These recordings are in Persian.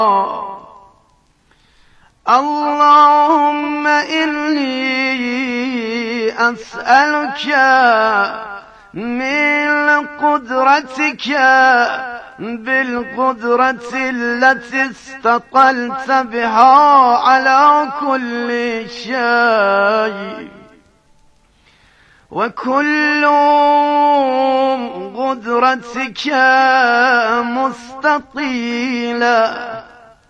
اللهم إني أسألك من قدرتك بالقدرة التي استطلت بها على كل شيء، وكل قدرتك مستطيلة.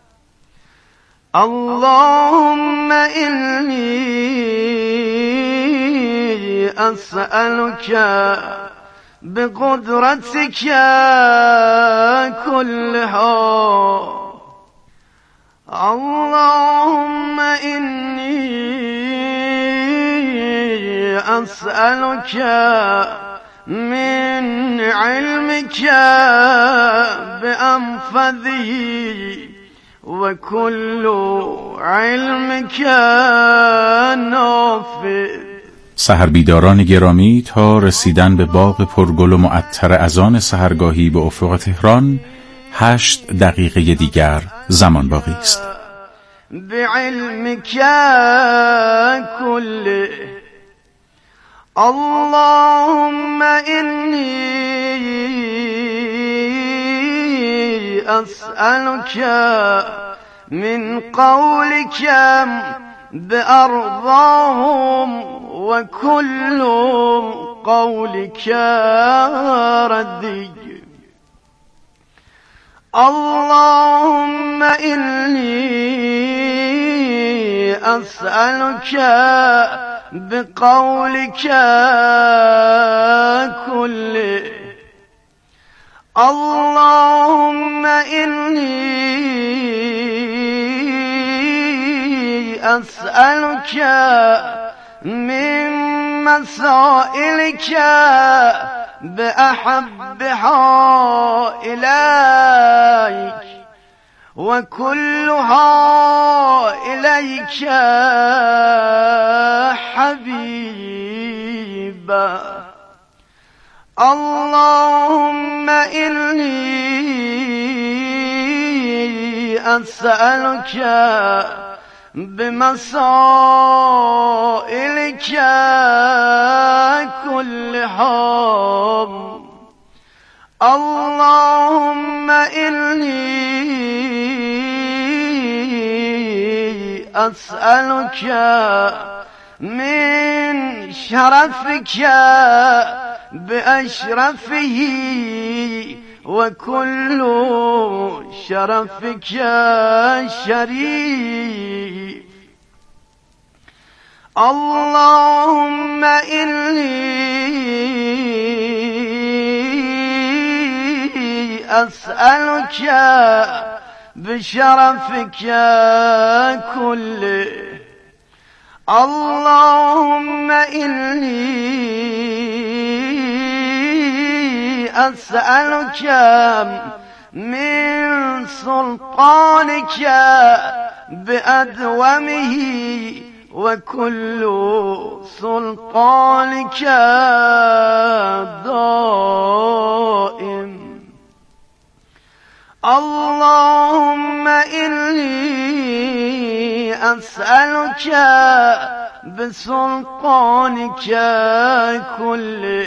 اللهم إني أسألك بقدرتك كلها. اللهم إني أسألك من علمك بأنفذه، وكل علمك نافذ. سحربیداران گرامی، تا رسیدن به باغ پرگل و معطر اذان سحرگاهی به افق تهران 8 دقیقه دیگر زمان باقی است. بعلمك كله. اللهم إني أسألك من قولك بأرضاهم، وكل قولك ردي. اللهم إني أسألك بقولك كله. اللهم إني أسألك من مسائلك بأحبها إليك، وكلها إليك حبيبا. اللهم إني أسألك بمسائلك كلها. اللهم إني أسألك من شرفك بأشرفه، وكل شرفك شريف. اللهم إني أسألك بشرفك كله. اللهم إني أسألك من سلطانك بأدومه، وكل سلطانك دائم. اللهم إني أسألك بسلطانك كله.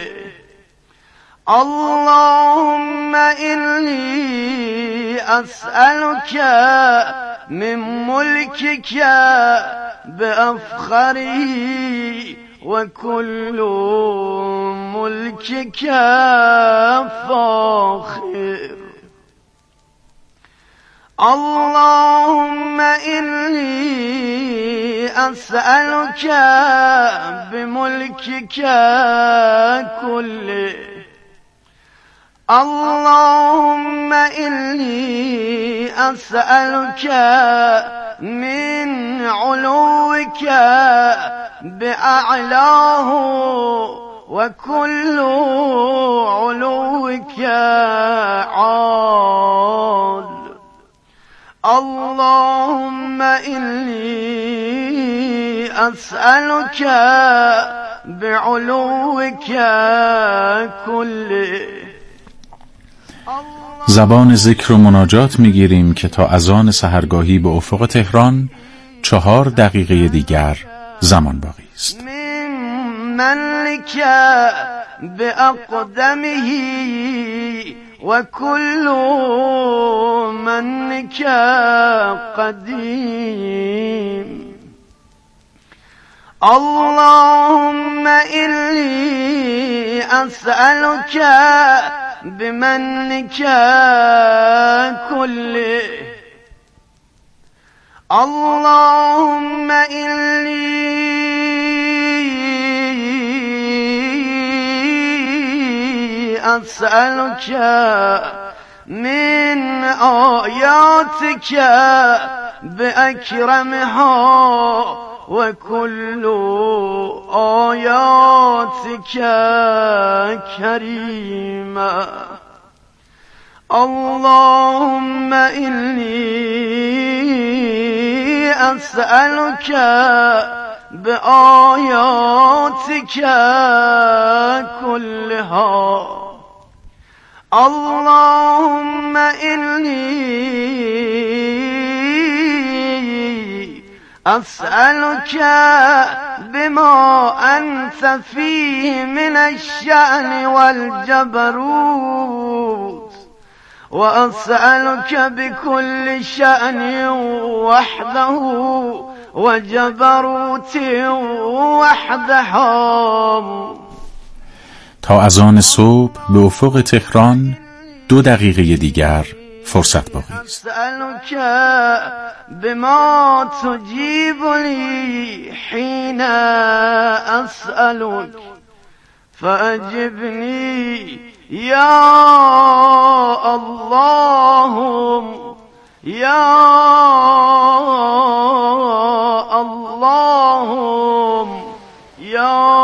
اللهم إني أسألك من ملكك بأفخره، وكل ملكك فاخر. اللهم إني أسألك بملكك كله. اللهم إني أسألك من علوك بأعلاه، وكل علوك عال. اللهم إني أسألك بعلوك كله. زبان ذکر و مناجات میگیریم که تا اذان سحرگاهی به افق تهران 4 دقیقه دیگر زمان باقی است. منك بأقدمه وكل منك قديم اللهم إني أسألك بمنك كله اللهم إني أسألك من آياتك بأكرمها وكل آياتك كريمة اللهم إني أسألك بآياتك كلها اللهم إني أسألك بما أنت فيه من الشأن والجبروت وأسألك بكل شأن وحده وجبروت وحدها. تا اذان صبح به افق تهران 2 دقیقه دیگر فرصت باقی است. أسألك بما تجيب لي حين أسألك فأجبني يا اللهم يا اللهم يا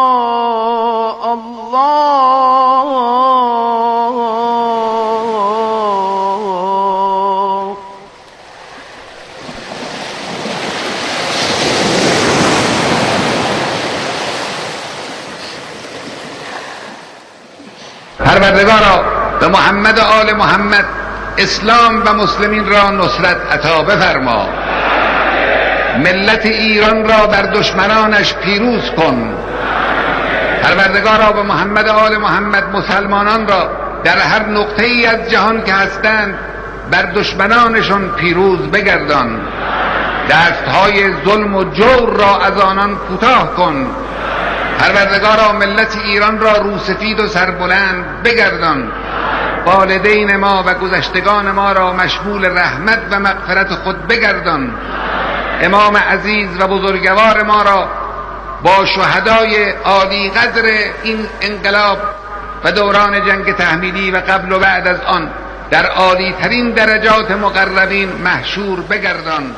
پروردگارا به محمد و آل محمد اسلام و مسلمین را نصرت عطا بفرما، ملت ایران را بر دشمنانش پیروز کن. پروردگارا به محمد و آل محمد مسلمانان را در هر نقطه ای از جهان که هستند بر دشمنانشون پیروز بگردان، دستهای ظلم و جور را از آنان کوتاه کن. پروردگارا ملت ایران را روسفید و سربلند بگردان، والدین ما و گذشتگان ما را مشمول رحمت و مغفرت خود بگردان. امام عزیز و بزرگوار ما را با شهدای عالی قدر این انقلاب و دوران جنگ تحمیلی و قبل و بعد از آن در عالی ترین درجات مقربین محشور بگردان.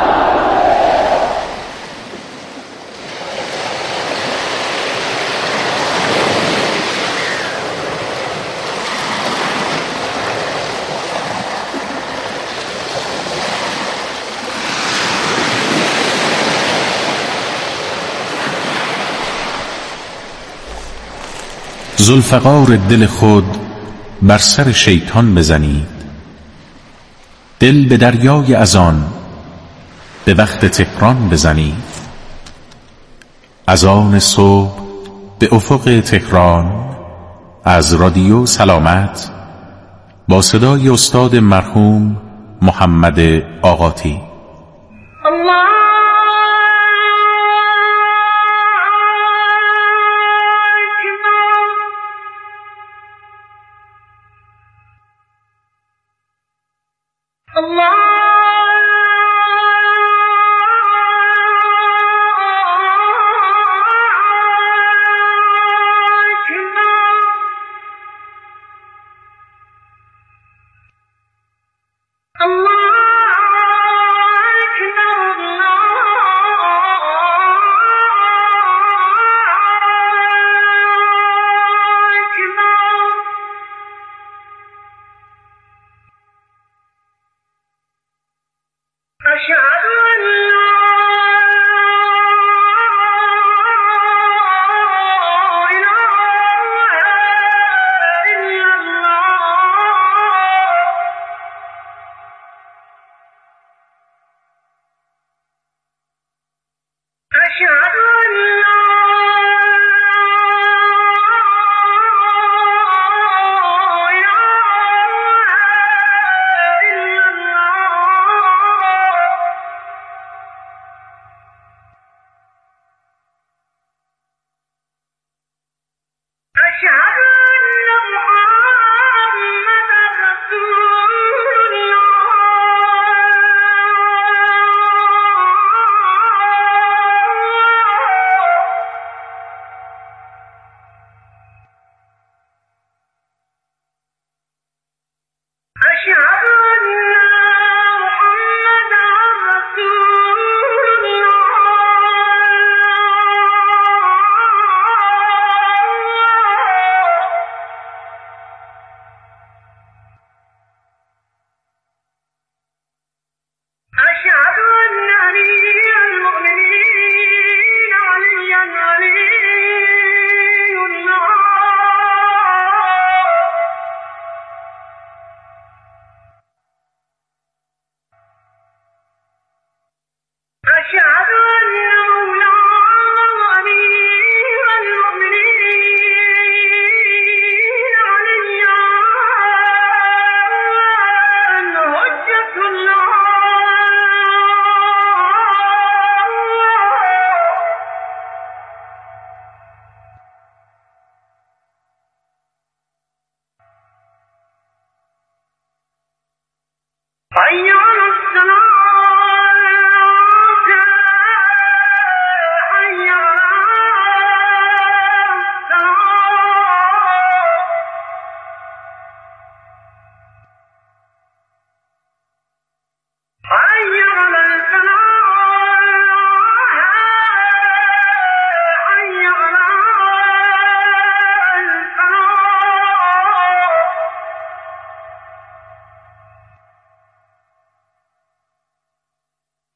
ذوالفقار دل خود بر سر شیطان بزنید، دل به دریای اذان به وقت تهران بزنید. اذان صبح به افق تهران از رادیو سلامت با صدای استاد مرحوم محمد آقاتی.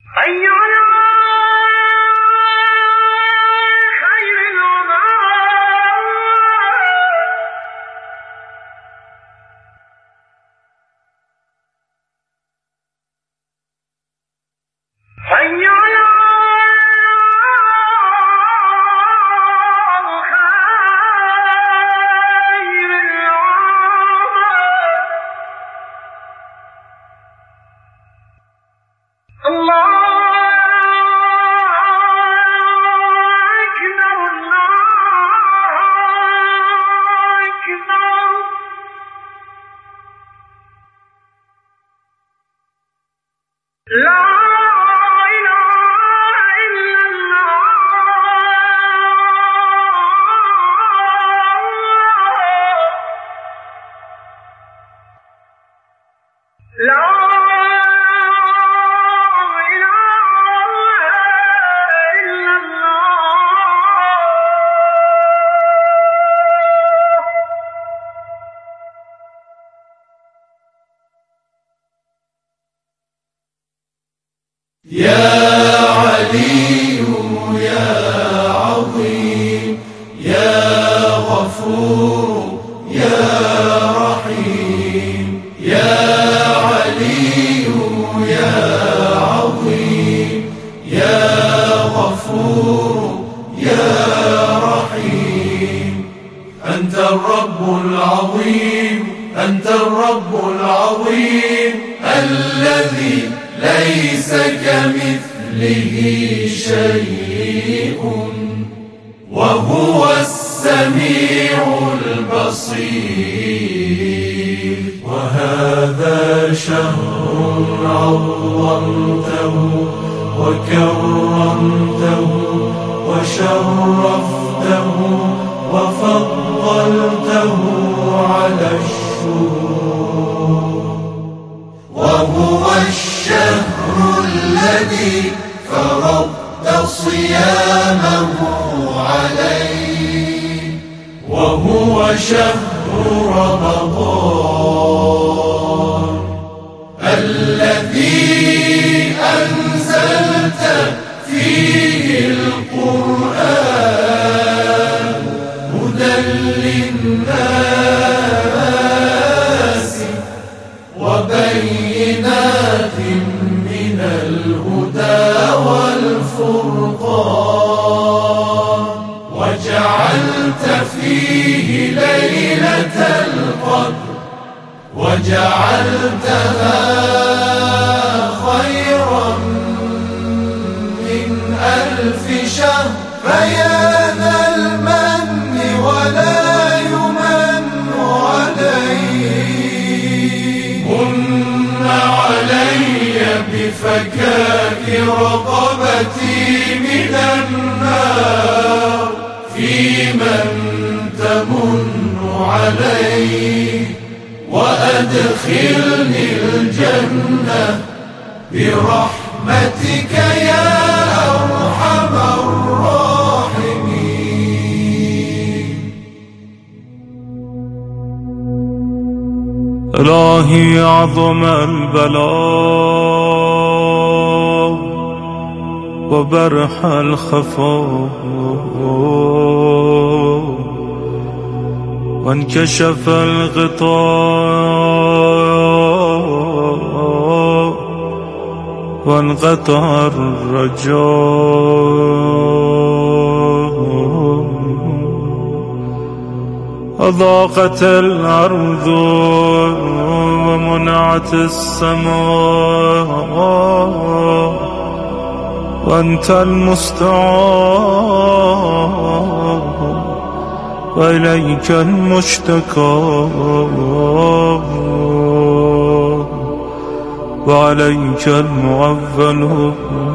إلهي عظم البلاء وبرح الخفاء وانكشف الغطاء وانقطع الرجاء أضاقت الأرض ومنعت السماء وأنت المستعان وإليك المشتكى وعليك المعول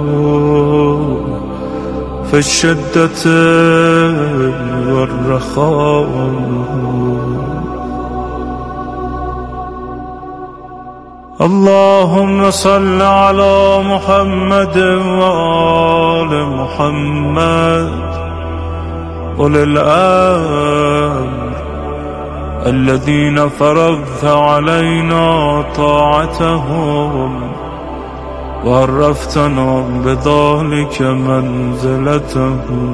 في الشدة والرخاء. اللهم صل على محمد وآل محمد أولي الأمر الذين فرضت علينا طاعتهم وعرفتنا بذلك منزلته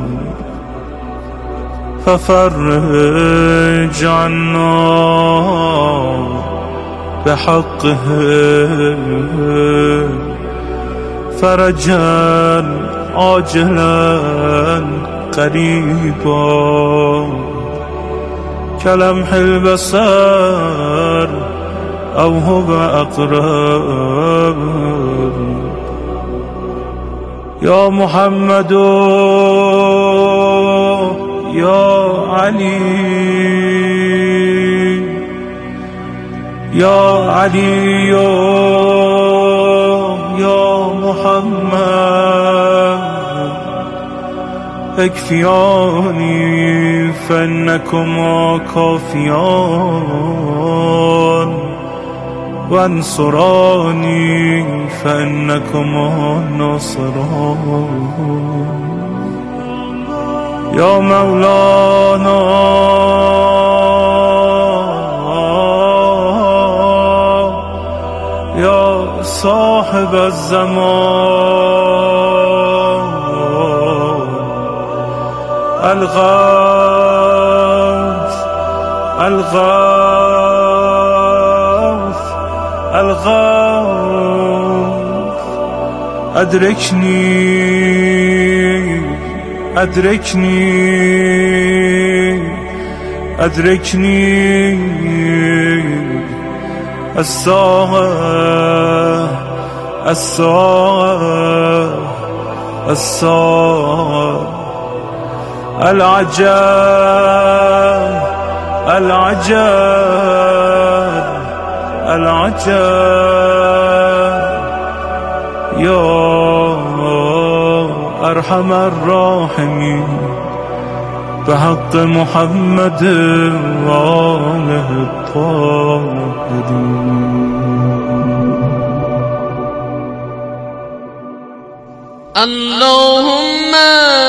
ففرج عنا بحقه فرجا عاجلا قريبا كلمح البصر أو هو أقرب يا محمد يا علي يا علي يا محمد اكفياني فإنكما كافيان وانصراني فإنكما ناصران يا مولانا يا صاحب الزمان الغوث الغوث الغوث أدركني أدركني أدركني الساعة الساعة الساعة العجب العجب العجب يا أرحم الراحمين بحق محمد وآله الطاهرين. اللهم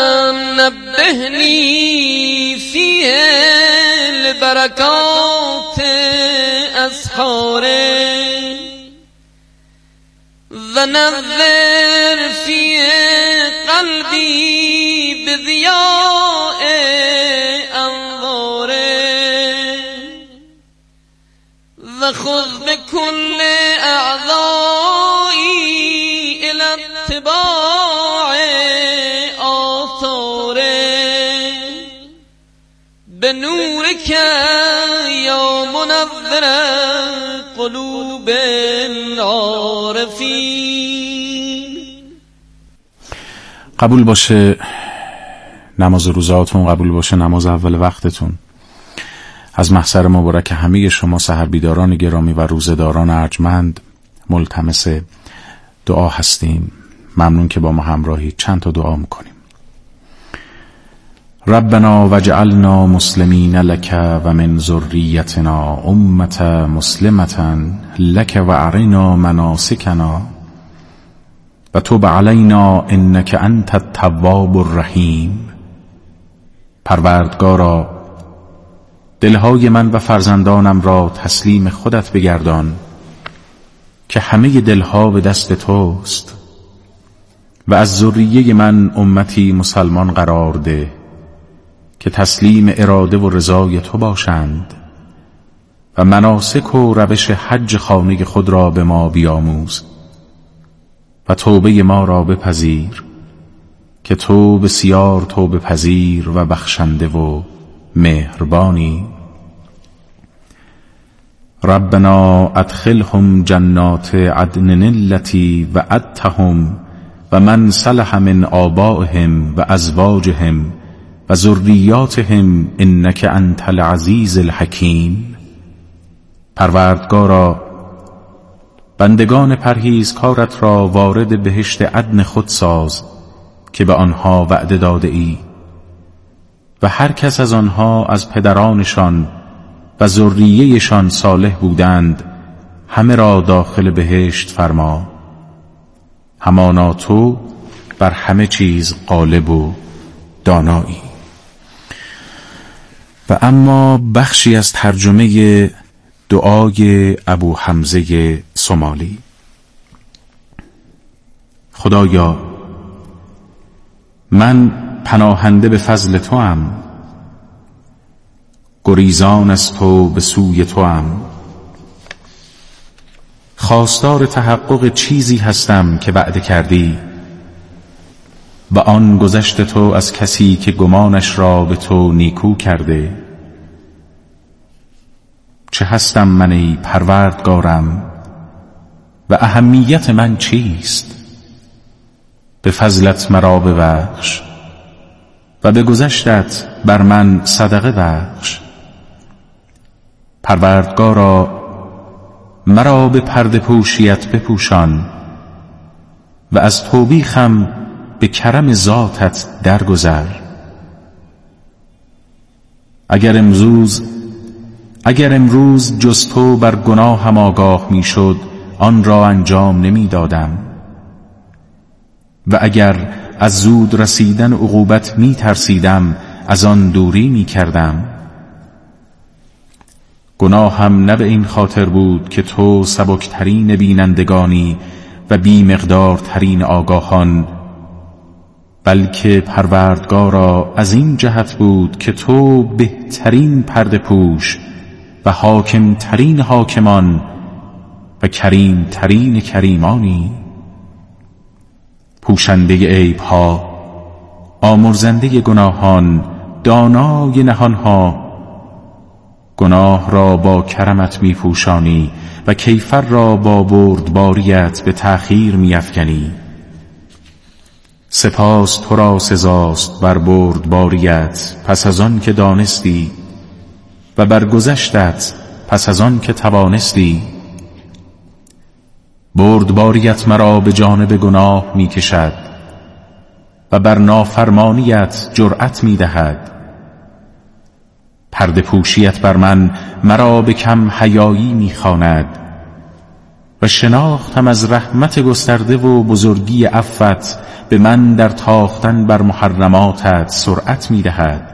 نبهني فيه لبركات أسحاره ونذر فيه قلبي بضياء أنواره وخذ بكل أعضائي إلى اتباع آثاره بنورك يا منور قلوب العارفين. قبول باشه نماز روزاتون، قبول باشه نماز اول وقتتون. از محضر مبارک همه شما سحربیداران گرامی و روزداران ارجمند ملتمس دعا هستیم. ممنون که با ما همراهی. چند تا دعا میکنیم. ربنا وجعلنا مسلمین لک و من ذریتنا امة مسلمة لک و ارنا مناسکنا و تب علینا انک انت التواب الرحیم. پروردگارا دلهای من و فرزندانم را تسلیم خودت بگردان که همه دلها به دست توست و از ذریه من امتی مسلمان قرار ده که تسلیم اراده و رضای تو باشند و مناسک و روش حج خانه خود را به ما بیاموز و توبه ما را بپذیر که تو بسیار توبه پذیر و بخشنده و مهربانی. ربنا ادخلهم جنات عدن التي وعدتهم و من صلح من آبائهم و ازواجهم و ذریاتهم انک انت العزیز الحکیم. پروردگارا بندگان پرهیزکارت را وارد بهشت عدن خود ساز که به آنها وعده داده ای و هر کس از آنها از پدرانشان و ذریه‌شان صالح بودند همه را داخل بهشت فرما. همانا تو بر همه چیز غالب و دانایی. و اما بخشی از ترجمه دعای ابو حمزه سومالی. خدایا من پناهنده به فضل توام، گریزان از تو به سوی توام. خواستار تحقق چیزی هستم که وعده کردی و آن گذشت تو از کسی که گمانش را به تو نیکو کرده. چه هستم من ای پروردگارم و اهمیت من چیست؟ به فضلت مرا ببخش و به گذشتت بر من صدقه بخش. پروردگارا مرا به پرده پوشیت بپوشان و از توبیخم به کرم ذاتت درگذر. اگر امروز جز تو بر گناهم آگاه می شد آن را انجام نمی دادم و اگر از زود رسیدن عقوبت می ترسیدم از آن دوری می کردم. گناهم نه به این خاطر بود که تو سبکترین بینندگانی و بی مقدارترین آگاهان، بلکه پروردگارا از این جهت بود که تو بهترین پرده پوش و حاکمترین حاکمان و کریمترین کریمانی. پوشنده عیبها، آمرزنده گناهان، دانای نهانها. گناه را با کرمت می پوشانی و کیفر را با بردباریت به تأخیر می افکنی. سپاس تو را سزاست بر بردباریت پس از آن که دانستی و بر گذشتت پس از آن که توانستی. بردباریت مرا به جانب گناه می کشد و بر نافرمانیت جرأت می دهد. پرده پوشیت بر من مرا به کم حیایی می خواند و شناختم از رحمت گسترده و بزرگی عفوت به من در تاختن بر محرماتت سرعت می دهد.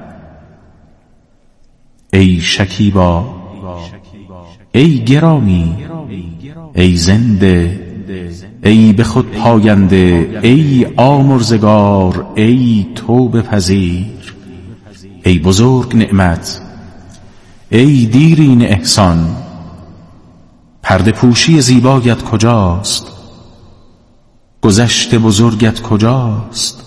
ای شکیبا، ای گرامی، ای زنده، ای به خود پاینده، ای آمرزگار، ای توبه پذیر، ای بزرگ نعمت، ای دیرین احسان. پرده پوشی زیبایت کجاست؟ گذشت بزرگت کجاست؟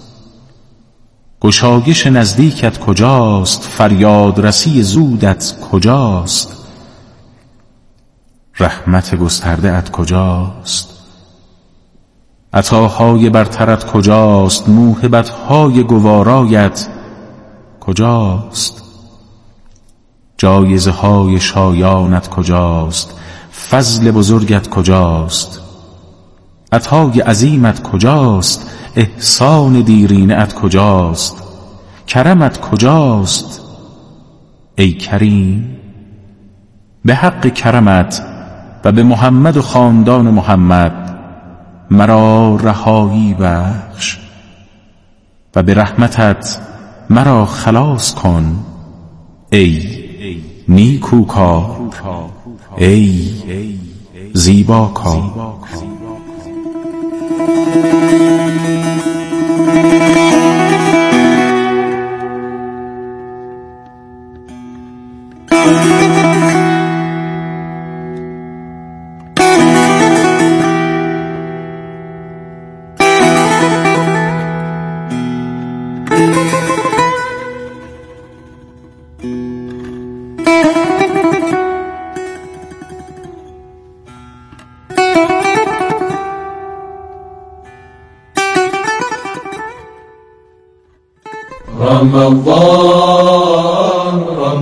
گشایش نزدیکت کجاست؟ فریاد رسی زودت کجاست؟ رحمت گسترده ات کجاست؟ عطاهای برترت کجاست؟ موهبتهای گوارایت کجاست؟ جایزه های شایانت کجاست؟ فضل بزرگت کجاست؟ عطای عظیمت کجاست؟ احسان دیرینه ات کجاست؟ کرمت کجاست؟ ای کریم، به حق کرمت و به محمد و خاندان محمد مرا رهایی بخش و به رحمتت مرا خلاص کن. ای نیکوکار، ای زیباکار. رمضان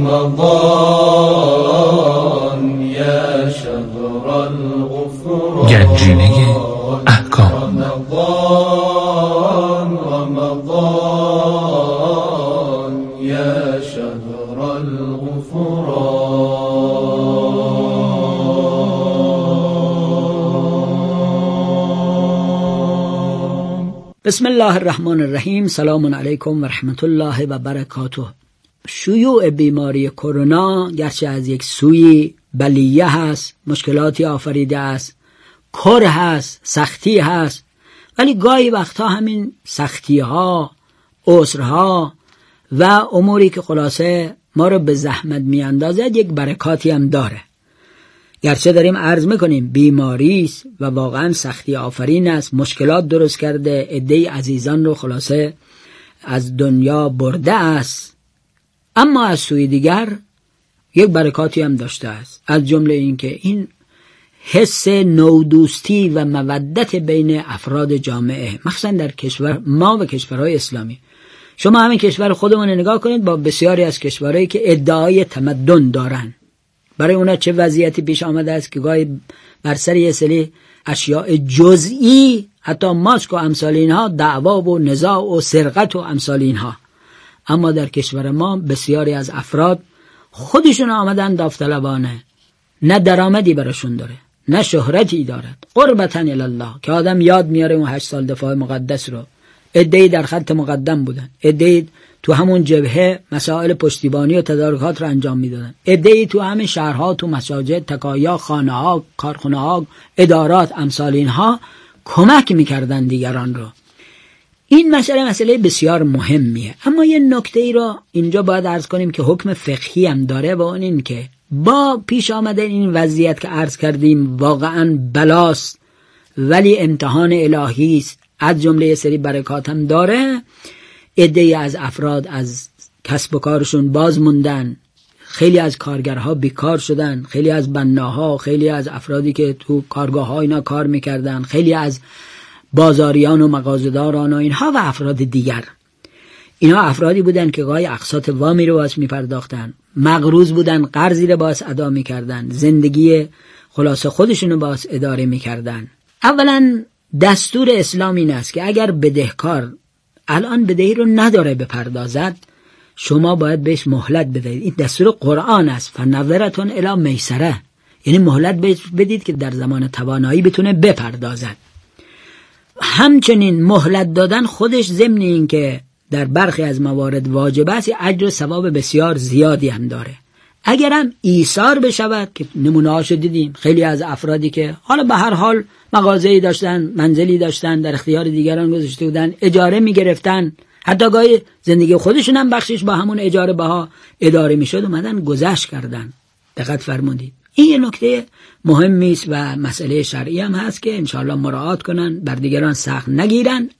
رمضان یا شهر الغفران. گنجینه احکام. رمضان رمضان یا شهر الغفران. بسم الله الرحمن الرحیم. سلام علیکم و رحمت الله و برکاته. شیوع بیماری کرونا گرچه از یک سوی بلیه هست، مشکلاتی آفریده است، کر هست، سختی هست، ولی گاهی وقتا همین سختی ها، عسرها و اموری که خلاصه ما رو به زحمت می اندازد یک برکاتی هم داره. گرچه داریم عرض میکنیم بیماری است و واقعا سختی آفرین است، مشکلات درست کرده، عده‌ای عزیزان رو خلاصه از دنیا برده است، اما از سوی دیگر یک برکاتی هم داشته است، از جمله این که این حس نودوستی و مودت بین افراد جامعه، مخصوصا در کشور ما و کشورهای اسلامی. شما همین کشور خودمون نگاه کنید با بسیاری از کشورهایی که ادعای تمدن دارن، برای اونا چه وضعیتی پیش آمده است که گاهی بر سر یه سری اشیاء جزئی، حتی ماسک و امثال اینها، دعوا و نزاع و سرقت و امثال اینها. اما در کشور ما بسیاری از افراد خودشون آمدن داوطلبانه، نه درآمدی براشون داره، نه شهرتی دارد، قربتاً الی الله، که آدم یاد میاره اون 8 سال دفاع مقدس رو. عده‌ای در خط مقدم بودن، عده‌ای تو همون جبهه مسائل پشتیبانی و تدارکات رو انجام میدادن، عده‌ای تو همین شهرها، تو مساجد، تکایا، خانه‌ها، کارخانه‌ها، ادارات، امثال اینها کمک میکردن دیگران رو. این مسئله بسیار مهمیه. اما یه نکته‌ای رو اینجا باید عرض کنیم که حکم فقهی هم داره، و اون این که با پیش آمدن این وضعیت که عرض کردیم واقعاً بلاست ولی امتحان الهی است، از جمله یه سری برکات هم داره. عده‌ای از افراد از کسب و کارشون باز موندن، خیلی از کارگرها بیکار شدن، خیلی از بناها، خیلی از افرادی که تو کارگاه‌ها اینا کار میکردن، خیلی از بازاریان و مغازه‌داران و اینها و افراد دیگر. اینا افرادی بودن که گاهی اقساط وامی رو باز میپرداختن، مقروض بودن، قرضی رو باز ادا میکردن، زندگی خلاصه خودشون رو باز اداره میکردن. اولا دستور اسلام این است که اگر بدهکار الان بدهی رو نداره بپردازد، شما باید بهش مهلت بدهید. این دستور قرآن است، فنظرة الی میسره، یعنی مهلت بدید که در زمان توانایی بتونه بپردازد. همچنین مهلت دادن خودش ضمن این که در برخی از موارد واجب است، اجر و ثواب بسیار زیادی هم داره. اگرم ایثار بشود که نمونه‌هاشو دیدیم، خیلی از افرادی که حالا به هر حال مغازه‌ای داشتن، منزلی داشتن، در اختیار دیگران گذاشته بودن، اجاره می‌گرفتن، حتی گاهی زندگی خودشون هم بخشش با همون اجاره بها اداره می‌شد، اومدن گذشت کردن. دقت فرمودید. این یه نکته مهمی است و مسئله شرعی هم هست که انشاءالله مراعات کنن، بر دیگران سخت نگیرن،